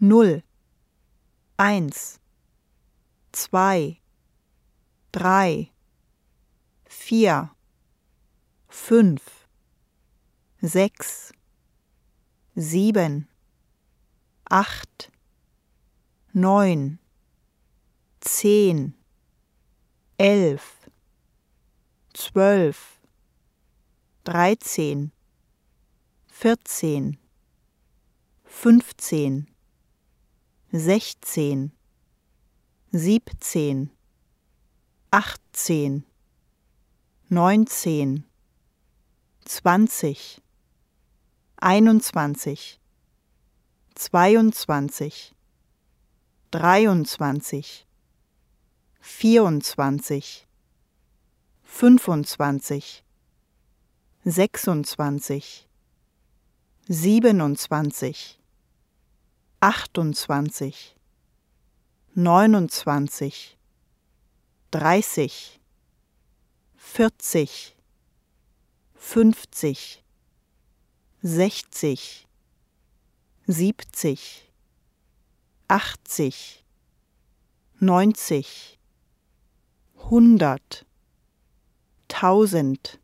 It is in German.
0, 1, 2, 3, 4, 5, 6, 7, 8, 9, 10, 11, 12, 13, 14, 15, 16, 17, 18, 19, 20, 21, 22, 23, 24, 25, 26, 27, 28, 29, 30, 40, 50, 60, 70, 80, 90, 100, 1000,